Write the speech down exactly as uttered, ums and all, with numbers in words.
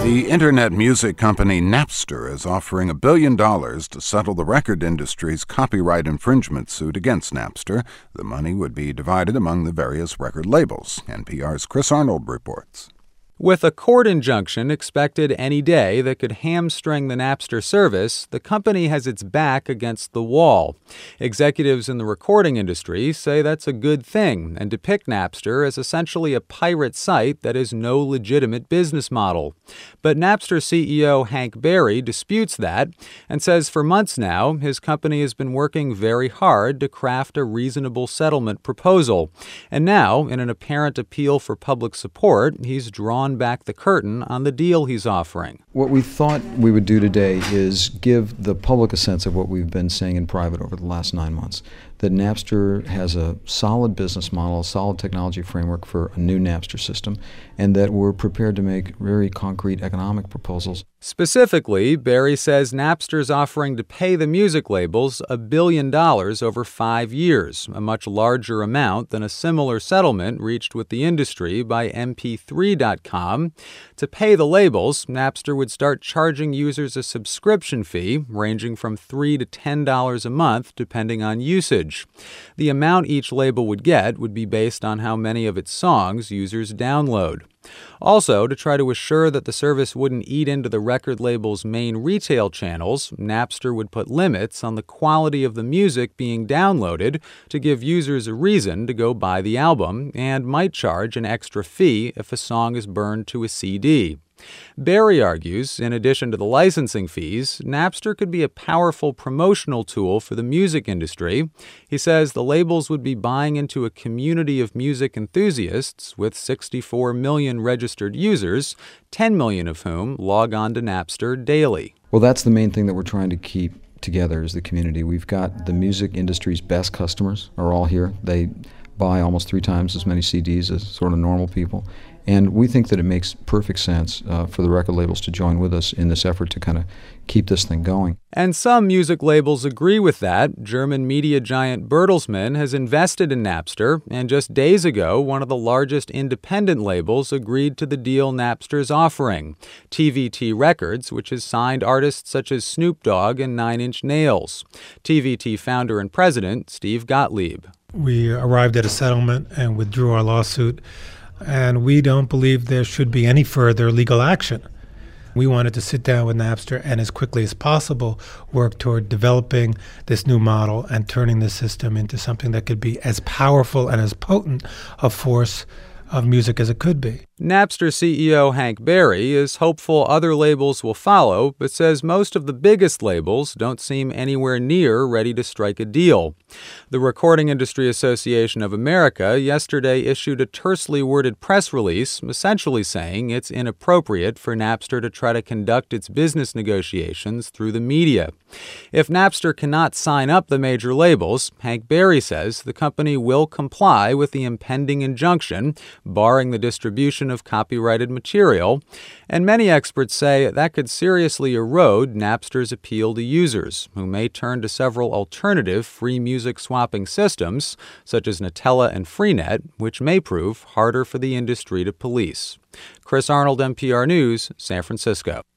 The internet music company Napster is offering a billion dollars to settle the record industry's copyright infringement suit against Napster. The money would be divided among the various record labels. N P R's Chris Arnold reports. With a court injunction expected any day that could hamstring the Napster service, the company has its back against the wall. Executives in the recording industry say that's a good thing and depict Napster as essentially a pirate site that has no legitimate business model. But Napster C E O Hank Berry disputes that and says for months now his company has been working very hard to craft a reasonable settlement proposal. And now, in an apparent appeal for public support, he's drawn back the curtain on the deal he's offering. What we thought we would do today is give the public a sense of what we've been saying in private over the last nine months, that Napster has a solid business model, a solid technology framework for a new Napster system, and that we're prepared to make very concrete economic proposals. Specifically, Berry says Napster's offering to pay the music labels a billion dollars over five years, a much larger amount than a similar settlement reached with the industry by M P three dot com. To pay the labels, Napster would start charging users a subscription fee ranging from three to ten dollars a month, depending on usage. The amount each label would get would be based on how many of its songs users download. Also, to try to assure that the service wouldn't eat into the record label's main retail channels, Napster would put limits on the quality of the music being downloaded to give users a reason to go buy the album, and might charge an extra fee if a song is burned to a C D. Berry argues, in addition to the licensing fees, Napster could be a powerful promotional tool for the music industry. He says the labels would be buying into a community of music enthusiasts with sixty-four million registered users, ten million of whom log on to Napster daily. Well, that's the main thing that we're trying to keep together is the community. We've got the music industry's best customers are all here. They buy almost three times as many C Ds as sort of normal people. And we think that it makes perfect sense uh, for the record labels to join with us in this effort to kind of keep this thing going. And some music labels agree with that. German media giant Bertelsmann has invested in Napster, and just days ago, one of the largest independent labels agreed to the deal Napster's offering, T V T Records, which has signed artists such as Snoop Dogg and Nine Inch Nails. T V T founder and president Steve Gottlieb. We arrived at a settlement and withdrew our lawsuit. And we don't believe there should be any further legal action. We wanted to sit down with Napster and as quickly as possible work toward developing this new model and turning the system into something that could be as powerful and as potent a force of music as it could be. Napster C E O Hank Berry is hopeful other labels will follow, but says most of the biggest labels don't seem anywhere near ready to strike a deal. The Recording Industry Association of America yesterday issued a tersely worded press release, essentially saying it's inappropriate for Napster to try to conduct its business negotiations through the media. If Napster cannot sign up the major labels, Hank Berry says the company will comply with the impending injunction, barring the distribution of copyrighted material, and many experts say that could seriously erode Napster's appeal to users, who may turn to several alternative free music swapping systems, such as Gnutella and Freenet, which may prove harder for the industry to police. Chris Arnold, N P R News, San Francisco.